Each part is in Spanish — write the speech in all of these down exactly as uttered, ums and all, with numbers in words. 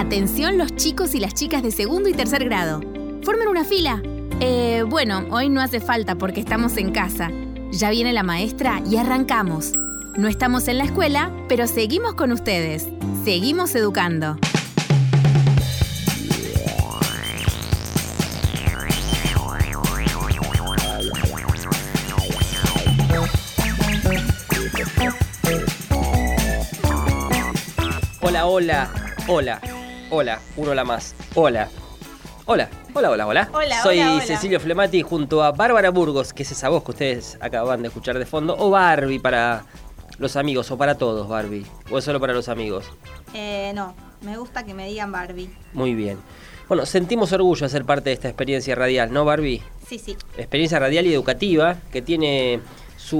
Atención los chicos y las chicas de segundo y tercer grado. Formen una fila. Eh, bueno, hoy no hace falta porque estamos en casa. Ya viene la maestra y arrancamos. No estamos en la escuela, pero seguimos con ustedes. Seguimos educando. Hola, hola, hola, hola, uno la más, hola, hola, hola, hola, hola. Hola, Soy hola, hola. Cecilio Flemati junto a Bárbara Burgos, que es esa voz que ustedes acaban de escuchar de fondo, o Barbie para los amigos, o para todos, Barbie, o es solo para los amigos. Eh, no, me gusta que me digan Barbie. Muy bien. Bueno, sentimos orgullo de ser parte de esta experiencia radial, ¿no, Barbie? Sí, sí. Experiencia radial y educativa que tiene su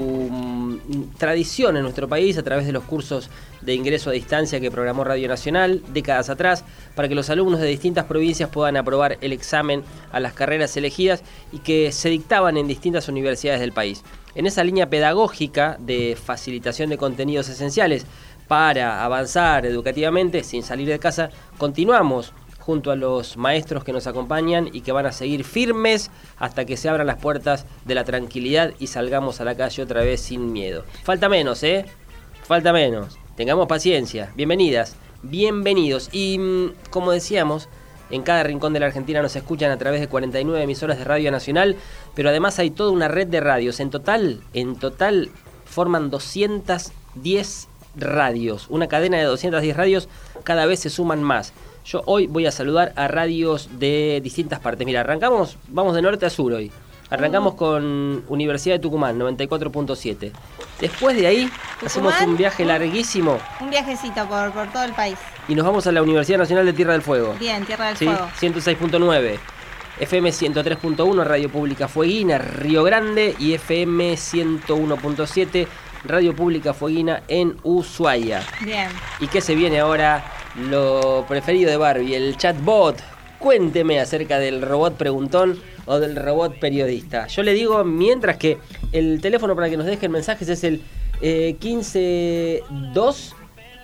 mm, tradición en nuestro país a través de los cursos de ingreso a distancia que programó Radio Nacional décadas atrás para que los alumnos de distintas provincias puedan aprobar el examen a las carreras elegidas y que se dictaban en distintas universidades del país. En esa línea pedagógica de facilitación de contenidos esenciales para avanzar educativamente sin salir de casa, continuamos junto a los maestros que nos acompañan y que van a seguir firmes hasta que se abran las puertas de la tranquilidad y salgamos a la calle otra vez sin miedo. Falta menos, ¿eh? Falta menos. Tengamos paciencia. Bienvenidas, bienvenidos. Y mmm, como decíamos, en cada rincón de la Argentina nos escuchan a través de cuarenta y nueve emisoras de Radio Nacional, pero además hay toda una red de radios. En total, en total forman doscientas diez radios. Una cadena de doscientas diez radios, cada vez se suman más. Yo hoy voy a saludar a radios de distintas partes. Mira, arrancamos, vamos de norte a sur hoy. Arrancamos con Universidad de Tucumán, noventa y cuatro punto siete. Después de ahí ¿Tucumán? Hacemos un viaje larguísimo. Un viajecito por, por todo el país. Y nos vamos a la Universidad Nacional de Tierra del Fuego. Bien, Tierra del ¿Sí? Fuego. ciento seis punto nueve. F M ciento tres punto uno, Radio Pública Fueguina, Río Grande. Y F M ciento uno punto siete, Radio Pública Fueguina en Ushuaia. Bien. ¿Y qué se viene ahora? Lo preferido de Barbie, el chatbot. Cuénteme acerca del robot preguntón o del robot periodista. Yo le digo, mientras que el teléfono para que nos dejen mensajes es el eh, quince dos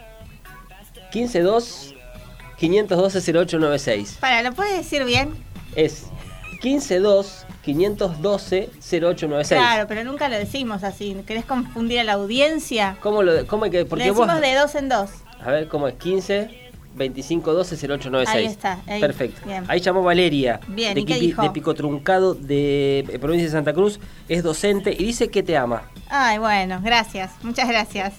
quince dos quinientos doce cero ocho noventa y seis. Para, ¿lo puedes decir bien? Es quince dos quinientos doce cero ocho noventa y seis. Claro, pero nunca lo decimos así. ¿Querés confundir a la audiencia? ¿Cómo lo cómo hay que porque Le decimos vos de dos en dos. A ver, ¿cómo es? quince veinticinco doce cero ocho noventa y seis. Ahí está. Ahí. Perfecto. Bien. Ahí llamó Valeria. Bien, de, ¿y qué Quipi- dijo? de Pico Truncado, de eh, provincia de Santa Cruz. Es docente y dice que te ama. Ay, bueno, gracias. Muchas gracias.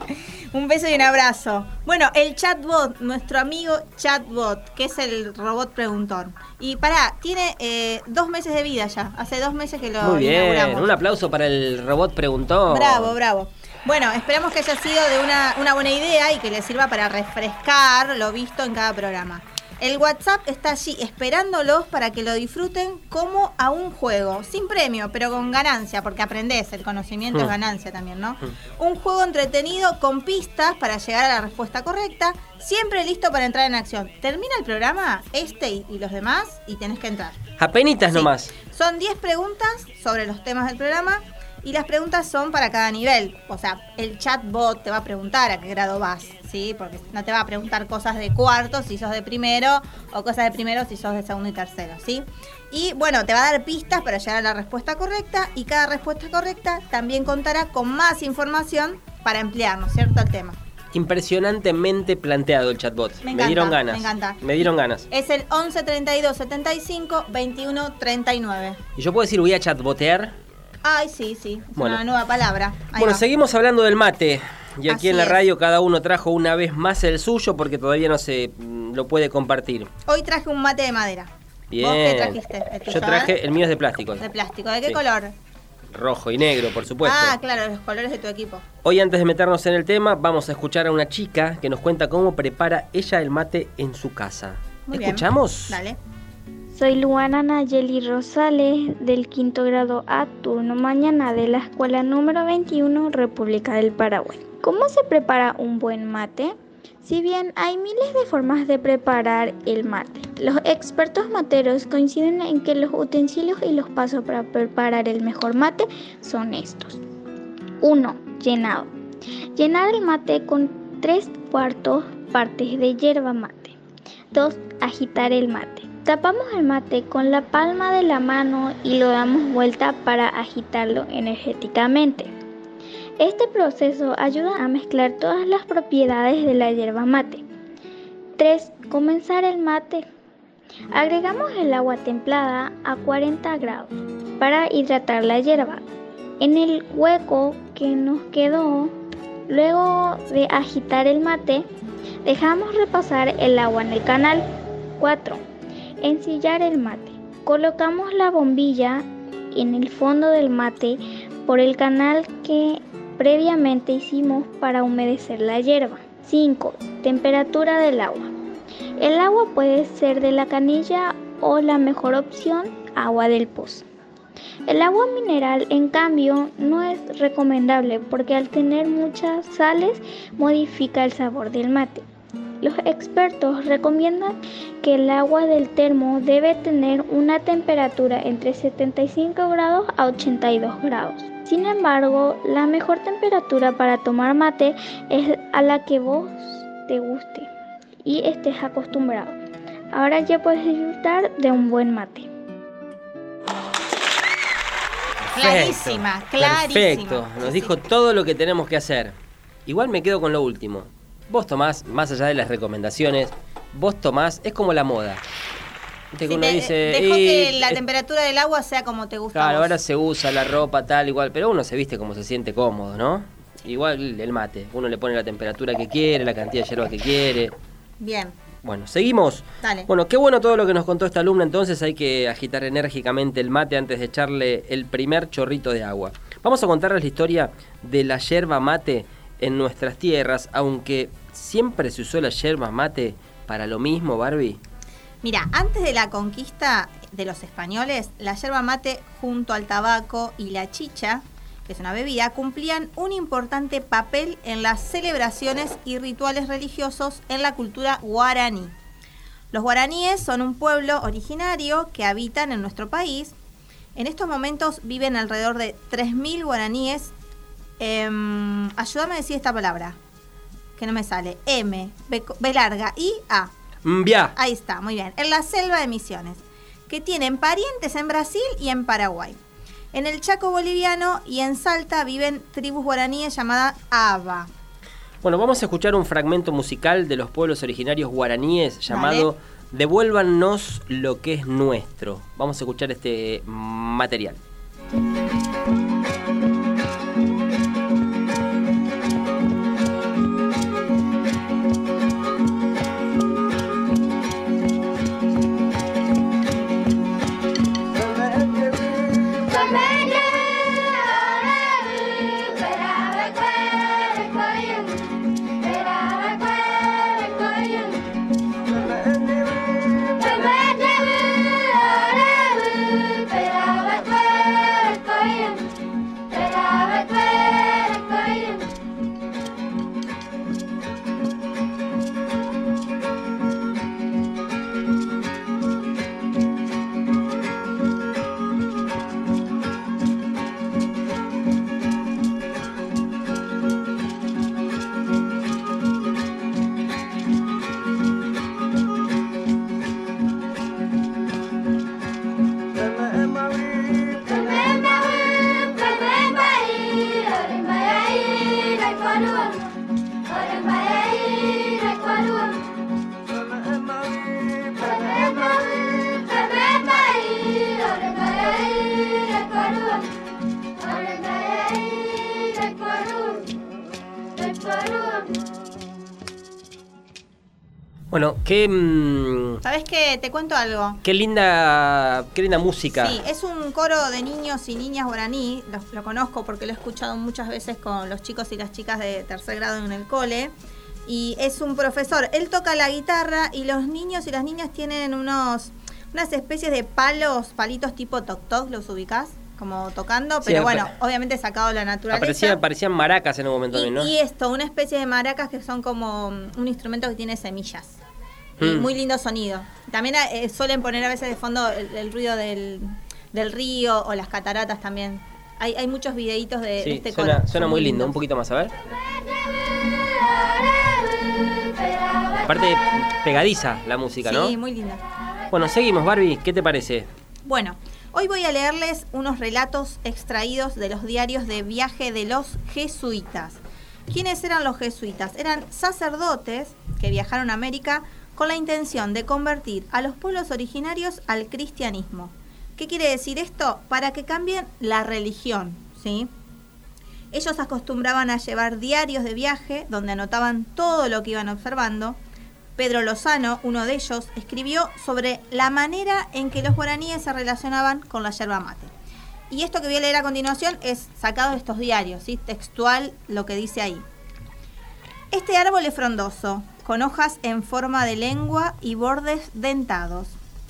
Un beso y un abrazo. Bueno, el chatbot, nuestro amigo chatbot, que es el robot preguntón. Y pará, tiene eh, dos meses de vida ya. Hace dos meses que lo Muy bien. inauguramos. Un aplauso para el robot preguntón. Bravo, bravo. Bueno, esperamos que haya sido de una, una buena idea y que les sirva para refrescar lo visto en cada programa. El WhatsApp está allí esperándolos para que lo disfruten como a un juego, sin premio, pero con ganancia, porque aprendés, el conocimiento Mm. es ganancia también, ¿no? Mm. Un juego entretenido con pistas para llegar a la respuesta correcta, siempre listo para entrar en acción. Termina el programa, este y, y los demás, y tenés que entrar. Apenitas Sí. nomás. Son diez preguntas sobre los temas del programa y las preguntas son para cada nivel. O sea, el chatbot te va a preguntar a qué grado vas, ¿sí? Porque no te va a preguntar cosas de cuarto si sos de primero o cosas de primero si sos de segundo y tercero, ¿sí? Y bueno, te va a dar pistas para llegar a la respuesta correcta y cada respuesta correcta también contará con más información para emplear, ¿no es cierto?, el tema. Impresionantemente planteado el chatbot. Me encanta, dieron ganas. me encanta. Me dieron ganas. Es el once treinta y dos setenta y cinco veintiuno treinta y nueve. Y yo puedo decir, voy a chatbotear. Ay, sí, sí, es Bueno. una nueva palabra. Ahí Bueno, va. seguimos hablando del mate. Y aquí Así en la es. radio cada uno trajo una vez más el suyo porque todavía no se mm, lo puede compartir. Hoy traje un mate de madera. Bien. ¿Vos qué trajiste? ¿El tuyo, Yo traje, eh? el mío es de plástico. De plástico. ¿De qué Sí. color? Rojo y negro, por supuesto. Ah, claro, los colores de tu equipo. Hoy, antes de meternos en el tema, vamos a escuchar a una chica que nos cuenta cómo prepara ella el mate en su casa. Muy bien. ¿Escuchamos? Dale. Soy Luana Nayeli Rosales, del quinto grado A, turno mañana, de la escuela número veintiuno, República del Paraguay. ¿Cómo se prepara un buen mate? Si bien hay miles de formas de preparar el mate, los expertos materos coinciden en que los utensilios y los pasos para preparar el mejor mate son estos. uno. Llenado. Llenar el mate con tres cuartos partes de yerba mate. dos. Agitar el mate. Tapamos el mate con la palma de la mano y lo damos vuelta para agitarlo energéticamente. Este proceso ayuda a mezclar todas las propiedades de la yerba mate. tres. Comenzar el mate. Agregamos el agua templada a cuarenta grados para hidratar la yerba. En el hueco que nos quedó, luego de agitar el mate, dejamos repasar el agua en el canal. cuatro. Ensillar el mate. Colocamos la bombilla en el fondo del mate por el canal que previamente hicimos para humedecer la yerba. cinco. Temperatura del agua. El agua puede ser de la canilla o, la mejor opción, agua del pozo. El agua mineral, en cambio, no es recomendable porque al tener muchas sales modifica el sabor del mate. Los expertos recomiendan que el agua del termo debe tener una temperatura entre setenta y cinco grados a ochenta y dos grados. Sin embargo, la mejor temperatura para tomar mate es a la que vos te guste y estés acostumbrado. Ahora ya puedes disfrutar de un buen mate. Clarísima, clarísima. Perfecto, nos dijo todo lo que tenemos que hacer. Igual me quedo con lo último. Vos tomás, más allá de las recomendaciones, vos tomás, es como la moda. Viste que Sí, uno de- dice, dejó "Y, que la eh, temperatura del agua sea como te gusta a claro, vos". ahora se usa la ropa tal, igual, pero uno se viste como se siente cómodo, ¿no? Igual el mate, uno le pone la temperatura que quiere, la cantidad de hierba que quiere. Bien, Bueno, seguimos. dale. Bueno, qué bueno todo lo que nos contó esta alumna, entonces hay que agitar enérgicamente el mate antes de echarle el primer chorrito de agua. Vamos a contarles la historia de la yerba mate en nuestras tierras, aunque siempre se usó la yerba mate para lo mismo, Barbie. Mira, antes de la conquista de los españoles, la yerba mate junto al tabaco y la chicha, que es una bebida, cumplían un importante papel en las celebraciones y rituales religiosos en la cultura guaraní. Los guaraníes son un pueblo originario que habitan en nuestro país. En estos momentos viven alrededor de tres mil guaraníes. Eh, ayúdame a decir esta palabra, que no me sale. M, B, B larga, I, A. Mbia. Ahí está, muy bien. En la selva de Misiones, que tienen parientes en Brasil y en Paraguay. En el Chaco boliviano y en Salta viven tribus guaraníes llamadas Aba. Bueno, vamos a escuchar un fragmento musical de los pueblos originarios guaraníes llamado Dale. Devuélvanos lo que es nuestro. Vamos a escuchar este material. Bueno, qué, mm, ¿Sabes qué? Te cuento algo. qué linda, qué linda música. Sí, es un coro de niños y niñas guaraní. Lo, lo conozco porque lo he escuchado muchas veces con los chicos y las chicas de tercer grado en el cole. Y es un profesor. Él toca la guitarra y los niños y las niñas tienen unos unas especies de palos, palitos tipo toc toc, ¿los ubicás? Como tocando, Sí, pero apa- bueno, obviamente sacado de la naturaleza. Parecían, parecían maracas en un momento Y, también, ¿no? y esto, una especie de maracas que son como mm, un instrumento que tiene semillas. Y Mm. muy lindo sonido. También eh, suelen poner a veces de fondo el, el ruido del, del río o las cataratas también. Hay, hay muchos videitos de, de Sí, este suena, coro. suena Son muy lindo. lindos. Un poquito más, a ver. aparte pegadiza la música, ¿no? Sí, muy linda. Bueno, seguimos, Barbie, ¿qué te parece? Bueno, hoy voy a leerles unos relatos extraídos de los diarios de viaje de los jesuitas. ¿Quiénes eran los jesuitas? Eran sacerdotes que viajaron a América con la intención de convertir a los pueblos originarios al cristianismo. ¿Qué quiere decir esto? Para que cambien la religión, ¿sí? Ellos acostumbraban a llevar diarios de viaje donde anotaban todo lo que iban observando. Pedro Lozano, uno de ellos, escribió sobre la manera en que los guaraníes se relacionaban con la yerba mate. Y esto que voy a leer a continuación es sacado de estos diarios, ¿sí? Textual lo que dice ahí. Este árbol es frondoso, con hojas en forma de lengua y bordes dentados.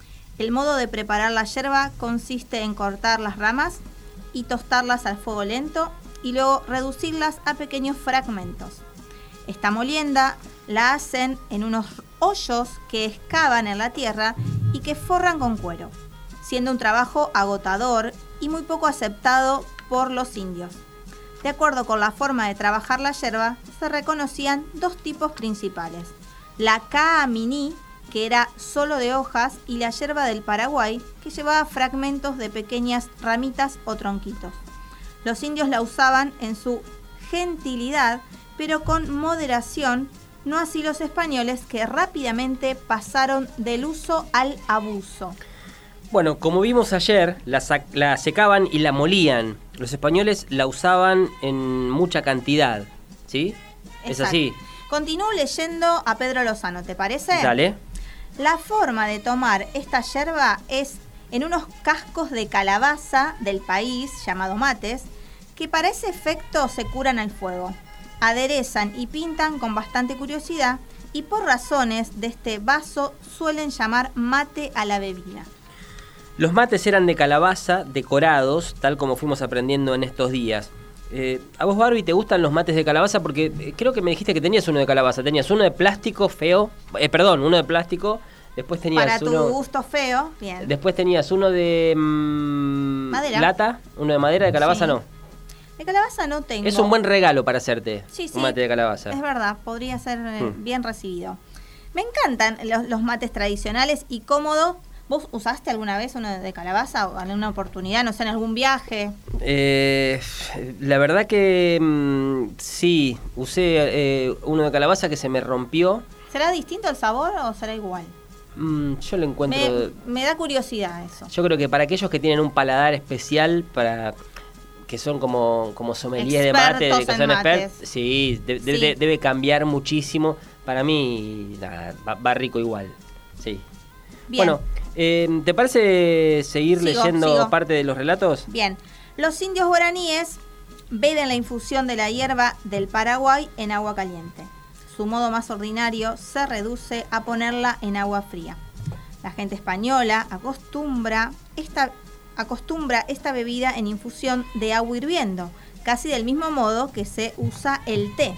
El modo de preparar la yerba consiste en cortar las ramas y tostarlas al fuego lento y luego reducirlas a pequeños fragmentos. Esta molienda la hacen en unos hoyos que excavan en la tierra y que forran con cuero, siendo un trabajo agotador y muy poco aceptado por los indios. De acuerdo con la forma de trabajar la yerba, se reconocían dos tipos principales: la caaminí, que era solo de hojas, y la yerba del Paraguay, que llevaba fragmentos de pequeñas ramitas o tronquitos. Los indios la usaban en su gentilidad, pero con moderación, no así los españoles, que rápidamente pasaron del uso al abuso. Bueno, como vimos ayer, la, la secaban y la molían. Los españoles la usaban en mucha cantidad, ¿sí? Exacto. ¿Es así? Continúo leyendo a Pedro Lozano, ¿te parece? Dale. La forma de tomar esta yerba es en unos cascos de calabaza del país, llamados mates, que para ese efecto se curan al fuego. Aderezan y pintan con bastante curiosidad y por razones de este vaso suelen llamar mate a la bebida. Los mates eran de calabaza, decorados, tal como fuimos aprendiendo en estos días. Eh, ¿A vos, Barbie, te gustan los mates de calabaza? Porque eh, creo que me dijiste que tenías uno de calabaza. Tenías uno de plástico feo, eh, perdón, uno de plástico. Después tenías Para tu uno, gusto feo, bien. Después tenías uno de mmm, madera. Lata, uno de madera, de calabaza Sí. no. De calabaza no tengo. Es un buen regalo para hacerte, sí, sí, un mate de calabaza. Es verdad, podría ser eh, Hmm. bien recibido. Me encantan los, los mates tradicionales y cómodos. ¿Vos usaste alguna vez uno de calabaza o en alguna oportunidad, no sé, en algún viaje? Eh, la verdad que mmm, sí, usé eh, uno de calabaza que se me rompió. ¿Será distinto el sabor o será igual? Mm, yo lo encuentro... Me, me da curiosidad eso. Yo creo que para aquellos que tienen un paladar especial, para que son como, como sommeliers de mate, Expertos que en son mates. expertos, sí, de- de- Sí. de- debe cambiar muchísimo. Para mí, nada, va, va rico igual. Sí. Bien. Bueno, eh, ¿te parece seguir Sigo, leyendo sigo. parte de los relatos? Bien, los indios guaraníes beben la infusión de la hierba del Paraguay en agua caliente. Su modo más ordinario se reduce a ponerla en agua fría. La gente española acostumbra esta, acostumbra esta bebida en infusión de agua hirviendo, casi del mismo modo que se usa el té.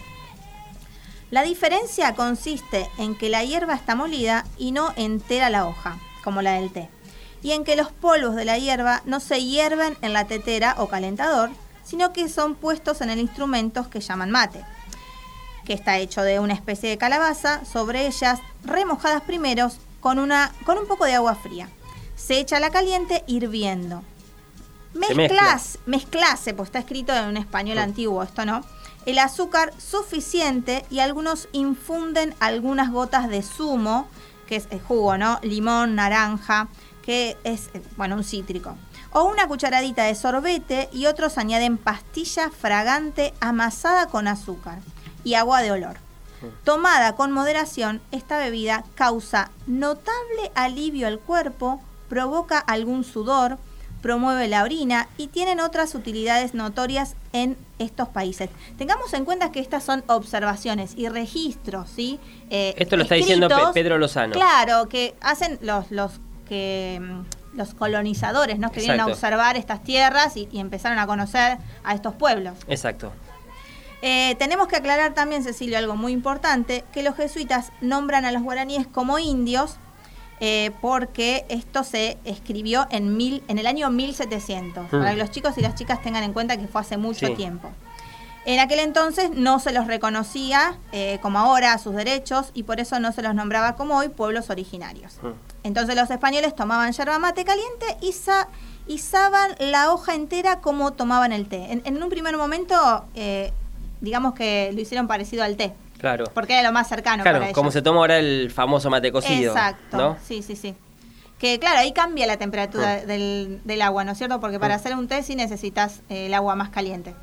La diferencia consiste en que la hierba está molida y no entera la hoja, como la del té, y en que los polvos de la hierba no se hierven en la tetera o calentador, sino que son puestos en el instrumento que llaman mate, que está hecho de una especie de calabaza, sobre ellas remojadas primero con, una, con un poco de agua fría. Se echa la caliente hirviendo. Se Mezclas, mezclase, pues está escrito en un español Mm. antiguo, esto no, el azúcar suficiente y algunos infunden algunas gotas de zumo, que es el jugo, ¿no? Limón, naranja, que es, eh, bueno, un cítrico. O una cucharadita de sorbete y otros añaden pastilla fragante amasada con azúcar y agua de olor. Tomada con moderación, esta bebida causa notable alivio al cuerpo, provoca algún sudor, promueve la orina y tienen otras utilidades notorias en estos países. Tengamos en cuenta que estas son observaciones y registros, ¿sí? Eh, Esto lo está diciendo Pe- escritos, Pedro Lozano. Claro, que hacen los, los que mm, los colonizadores, ¿no? Que vienen a Exacto. observar estas tierras y, y empezaron a conocer a estos pueblos. Exacto. Eh, tenemos que aclarar también, Cecilio, algo muy importante, que los jesuitas nombran a los guaraníes como indios eh, porque esto se escribió en, mil, en el año mil setecientos, Mm. para que los chicos y las chicas tengan en cuenta que fue hace mucho Sí. tiempo. En aquel entonces no se los reconocía eh, como ahora a sus derechos y por eso no se los nombraba como hoy pueblos originarios. Mm. Entonces los españoles tomaban yerba mate caliente y sa izaban la hoja entera como tomaban el té. En, en un primer momento, eh, digamos que lo hicieron parecido al té. Claro. Porque era lo más cercano claro, para ellos. Como se toma ahora el famoso mate cocido. Exacto, ¿no? sí, sí, sí. Que claro, ahí cambia la temperatura mm. del, del agua, ¿no es cierto? Porque para mm. hacer un té sí necesitas eh, el agua más caliente.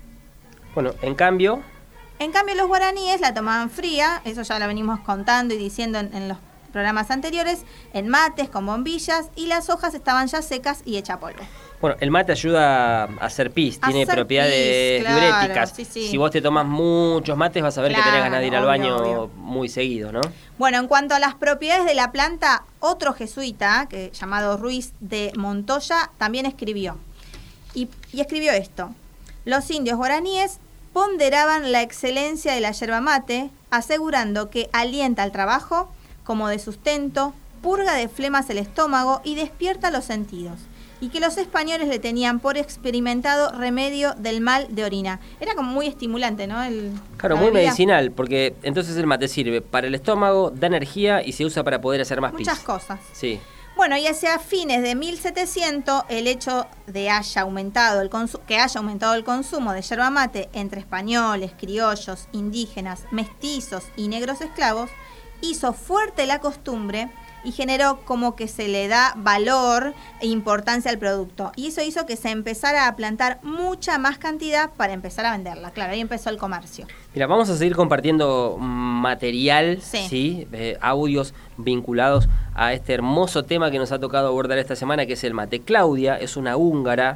Bueno, en cambio... En cambio los guaraníes la tomaban fría, eso ya lo venimos contando y diciendo en, en los programas anteriores, en mates, con bombillas, y las hojas estaban ya secas y hecha polvo. Bueno, el mate ayuda a hacer pis, a tiene hacer propiedades pis, claro, diuréticas. Sí, sí. Si vos te tomas muchos mates vas a ver claro, que tenés ganas de ir al baño obvio, obvio. muy seguido, ¿no? Bueno, en cuanto a las propiedades de la planta, otro jesuita, que, llamado Ruiz de Montoya, también escribió. Y, y escribió esto. Los indios guaraníes ponderaban la excelencia de la yerba mate, asegurando que alienta al trabajo, como de sustento, purga de flemas el estómago y despierta los sentidos, y que los españoles le tenían por experimentado remedio del mal de orina. Era como muy estimulante, ¿no? El, claro, muy bebida. medicinal, porque entonces el mate sirve para el estómago, da energía y se usa para poder hacer más pis. Muchas cosas. Sí. Bueno, y hacia fines de mil setecientos, el hecho de haya aumentado el que haya aumentado el consumo de yerba mate entre españoles, criollos, indígenas, mestizos y negros esclavos, hizo fuerte la costumbre y generó como que se le da valor e importancia al producto. Y eso hizo que se empezara a plantar mucha más cantidad para empezar a venderla. Claro, ahí empezó el comercio. Mira, vamos a seguir compartiendo material, sí, ¿sí? Eh, audios vinculados a este hermoso tema que nos ha tocado abordar esta semana, que es el mate. Claudia es una húngara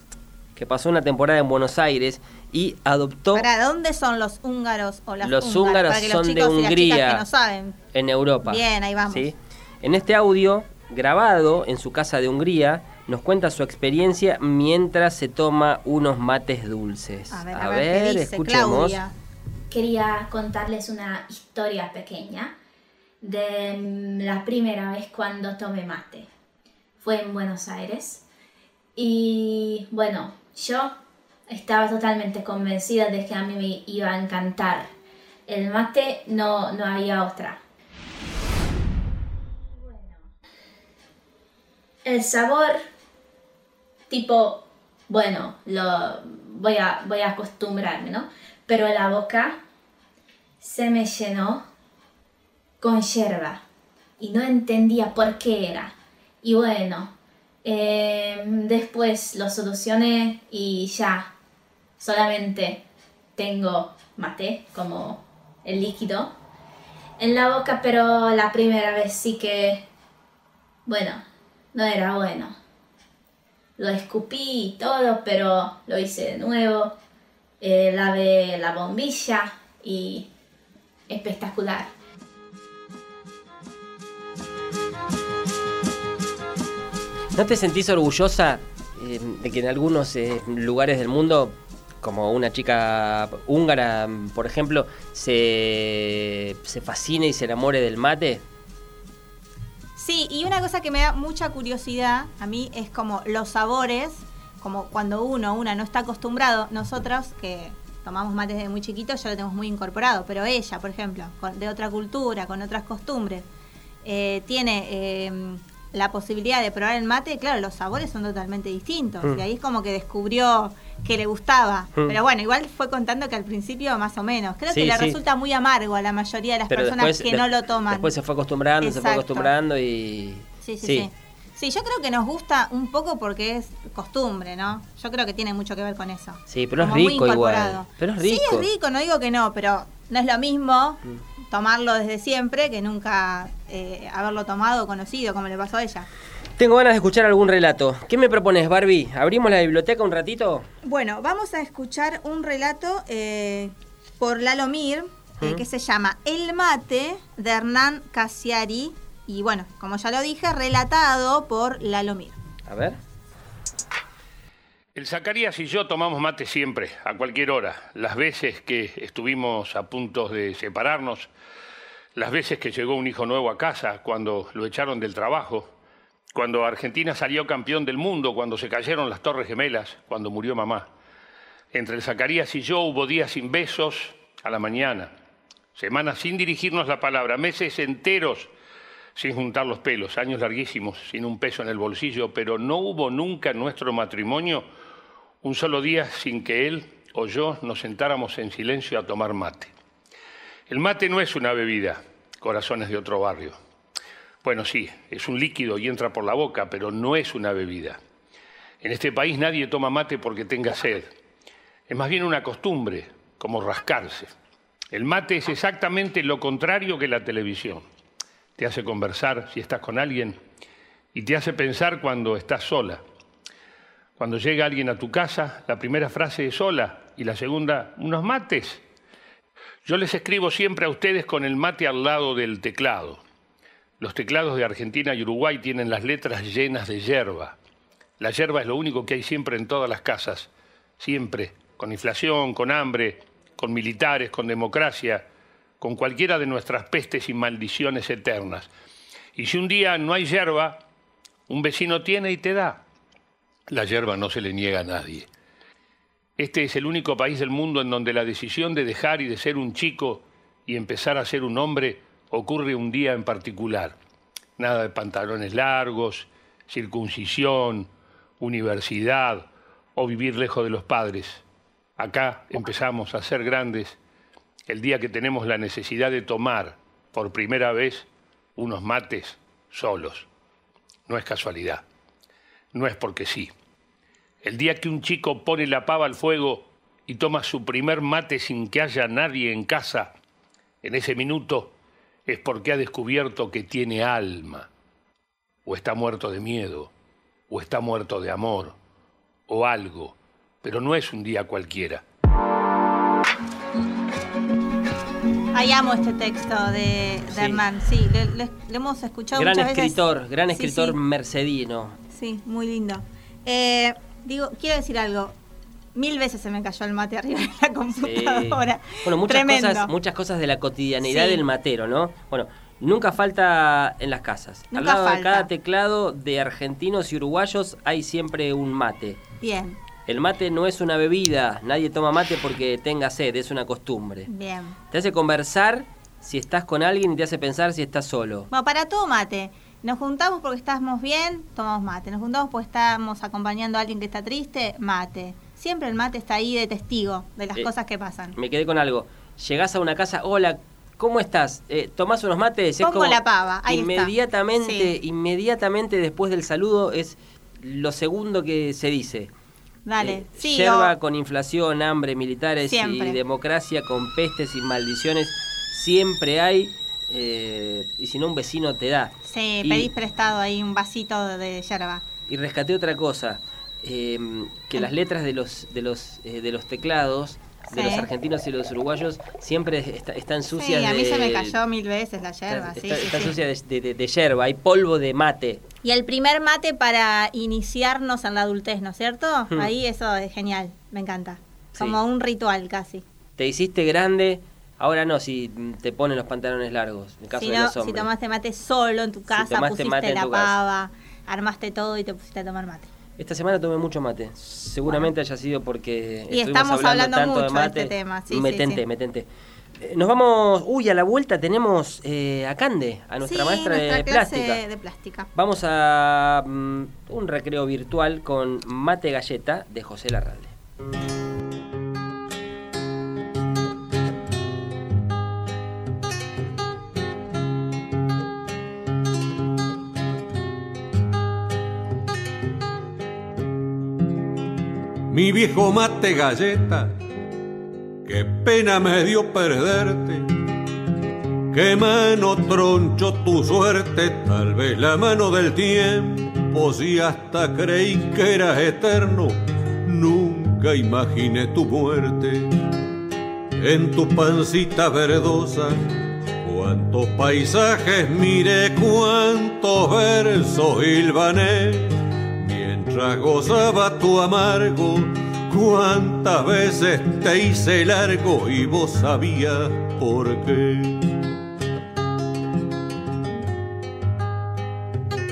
que pasó una temporada en Buenos Aires y adoptó... ¿Para dónde son los húngaros o las los húngaras? húngaros Para que son los chicos de Hungría, y las chicas que no saben. En Europa. Bien, ahí vamos. ¿Sí? En este audio, grabado en su casa de Hungría, nos cuenta su experiencia mientras se toma unos mates dulces. A ver, a a ver, ver ¿qué dice escuchemos. Claudia? Quería contarles una historia pequeña de la primera vez cuando tomé mate. Fue en Buenos Aires y bueno, yo estaba totalmente convencida de que a mí me iba a encantar. El mate no, no había otra. Bueno, el sabor, tipo, bueno, lo voy a, voy a acostumbrarme, ¿no? Pero la boca se me llenó con yerba y no entendía por qué era. Y bueno, eh, después lo solucioné y ya solamente tengo mate como el líquido en la boca, pero la primera vez sí que, bueno, no era bueno. Lo escupí y todo, pero lo hice de nuevo. Eh, lavé la bombilla y espectacular. ¿No te sentís orgullosa eh, de que en algunos eh, lugares del mundo, como una chica húngara, por ejemplo, se, se fascine y se enamore del mate? Sí, y una cosa que me da mucha curiosidad a mí es como los sabores, como cuando uno, una no está acostumbrado, nosotros que tomamos mate desde muy chiquitos ya lo tenemos muy incorporado, pero ella, por ejemplo, con, de otra cultura, con otras costumbres, eh, tiene eh, la posibilidad de probar el mate, claro, los sabores son totalmente distintos, mm. y ahí es como que descubrió que le gustaba, mm. pero bueno, igual fue contando que al principio más o menos, creo sí, que le sí. resulta muy amargo a la mayoría de las pero personas después, que no lo toman. Después se fue acostumbrando, Exacto. se fue acostumbrando y... Sí, sí, sí, sí. Sí, yo creo que nos gusta un poco porque es costumbre, ¿no? Yo creo que tiene mucho que ver con eso. Sí, pero como es rico igual. Pero es rico. Sí, es rico, no digo que no, pero no es lo mismo mm. tomarlo desde siempre que nunca eh, haberlo tomado o conocido, como le pasó a ella. Tengo ganas de escuchar algún relato. ¿Qué me propones, Barbie? ¿Abrimos la biblioteca un ratito? Bueno, vamos a escuchar un relato eh, por Lalo Mir, eh, ¿Mm? que se llama El mate, de Hernán Casiari. Y bueno, como ya lo dije, relatado por Lalo Mir. A ver. El Zacarías y yo tomamos mate siempre, a cualquier hora. Las veces que estuvimos a punto de separarnos, las veces que llegó un hijo nuevo a casa, cuando lo echaron del trabajo, cuando Argentina salió campeón del mundo, cuando se cayeron las Torres Gemelas, cuando murió mamá. Entre el Zacarías y yo hubo días sin besos a la mañana, semanas sin dirigirnos la palabra, meses enteros sin juntar los pelos, años larguísimos sin un peso en el bolsillo, pero no hubo nunca en nuestro matrimonio un solo día sin que él o yo nos sentáramos en silencio a tomar mate. El mate no es una bebida, corazones de otro barrio. Bueno, sí, es un líquido y entra por la boca, pero no es una bebida. En este país nadie toma mate porque tenga sed. Es más bien una costumbre, como rascarse. El mate es exactamente lo contrario que la televisión. Te hace conversar si estás con alguien y te hace pensar cuando estás sola. Cuando llega alguien a tu casa, la primera frase es hola y la segunda, unos mates. Yo les escribo siempre a ustedes con el mate al lado del teclado. Los teclados de Argentina y Uruguay tienen las letras llenas de yerba. La yerba es lo único que hay siempre en todas las casas, siempre. Con inflación, con hambre, con militares, con democracia, con cualquiera de nuestras pestes y maldiciones eternas. Y si un día no hay yerba, un vecino tiene y te da. La yerba no se le niega a nadie. Este es el único país del mundo en donde la decisión de dejar y de ser un chico y empezar a ser un hombre ocurre un día en particular. Nada de pantalones largos, circuncisión, universidad o vivir lejos de los padres. Acá empezamos a ser grandes el día que tenemos la necesidad de tomar por primera vez unos mates solos. No es casualidad, no es porque sí. El día que un chico pone la pava al fuego y toma su primer mate sin que haya nadie en casa, en ese minuto es porque ha descubierto que tiene alma, o está muerto de miedo, o está muerto de amor, o algo. Pero no es un día cualquiera. Ay, amo este texto de, de sí. Hernán. Sí, le, le, le hemos escuchado gran muchas escritor, veces. Gran sí, escritor sí. mercedino. Sí, muy lindo. Eh, digo, quiero decir algo. Mil veces se me cayó el mate arriba de la computadora. Sí. Bueno, muchas cosas, muchas cosas de la cotidianidad sí. del matero, ¿no? Bueno, nunca falta en las casas. Nunca Al lado falta. de cada teclado de argentinos y uruguayos hay siempre un mate. Bien. El mate no es una bebida, nadie toma mate porque tenga sed, es una costumbre. Bien. Te hace conversar si estás con alguien y te hace pensar si estás solo. Bueno, para todo mate. Nos juntamos porque estamos bien, tomamos mate. Nos juntamos porque estamos acompañando a alguien que está triste, mate. Siempre el mate está ahí de testigo de las eh, cosas que pasan. Me quedé con algo. Llegás a una casa, hola, ¿cómo estás? Eh, ¿Tomás unos mates? Pongo es como la pava, ahí inmediatamente, está. Sí. Inmediatamente después del saludo es lo segundo que se dice. Dale, eh, sí. Yerba o... con inflación, hambre, militares siempre. Y democracia con pestes y maldiciones. Siempre hay, eh, y si no un vecino te da. Sí, y, pedís prestado ahí un vasito de yerba. Y rescaté otra cosa, eh, que las letras de los, de los, eh, de los teclados de sí. los argentinos y los uruguayos siempre está, están sucias. Sí, a mí de, se me cayó mil veces la yerba. Está, sí, está, sí, está sí. sucia de, de, de, de yerba, hay polvo de mate. Y el primer mate para iniciarnos en la adultez, ¿no es cierto? Hmm. Ahí eso es genial, me encanta. Como sí. un ritual casi. Te hiciste grande, ahora no, si te ponen los pantalones largos, en caso si de no, los hombres. Si tomaste mate solo en tu casa, si pusiste la tu pava, casa. Armaste todo y te pusiste a tomar mate. Esta semana tomé mucho mate. Seguramente bueno. haya sido porque y estamos hablando, hablando tanto mucho de mate. De este tema. Sí, me sí, tenté, sí. me tenté. Eh, nos vamos... Uy, a la vuelta tenemos eh, a Cande, a nuestra sí, maestra nuestra de clase plástica. de plástica. Vamos a um, un recreo virtual con Mate Galleta de José Larralde. Mi viejo mate galleta, qué pena me dio perderte. Qué mano tronchó tu suerte, tal vez la mano del tiempo. Si hasta creí que eras eterno, nunca imaginé tu muerte. En tu pancita verdosa, cuántos paisajes miré, cuántos versos hilvané. Mientras gozaba tu amargo, cuántas veces te hice largo y vos sabías por qué.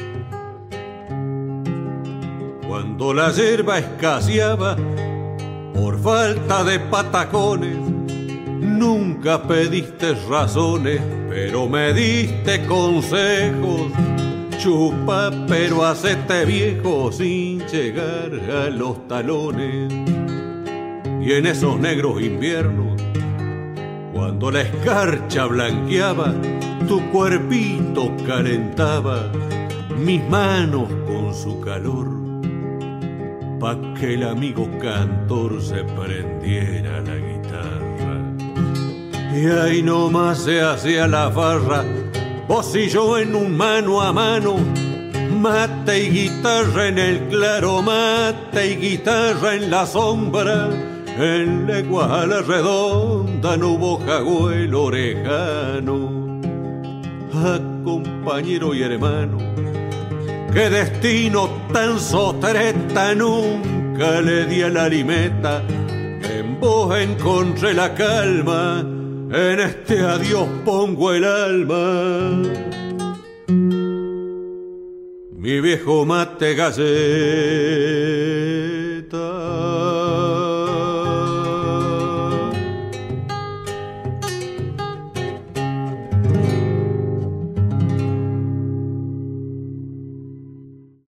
Cuando la yerba escaseaba Por falta de patacones, nunca pediste razones, pero me diste consejos. Chupa, pero hacete viejo sin llegar a los talones. Y en esos negros inviernos, cuando la escarcha blanqueaba, tu cuerpito calentaba mis manos con su calor, pa' que el amigo cantor se prendiera la guitarra. Y ahí nomás se hacía la farra, vos y yo en un mano a mano, mate y guitarra en el claro, mate y guitarra en la sombra. En legua a la redonda no hubo jagüelo orejano. Ah, compañero y hermano, qué destino tan sotreta, nunca le di a la limeta. En vos encontré la calma, en este adiós pongo el alma. Mi viejo mate galleta.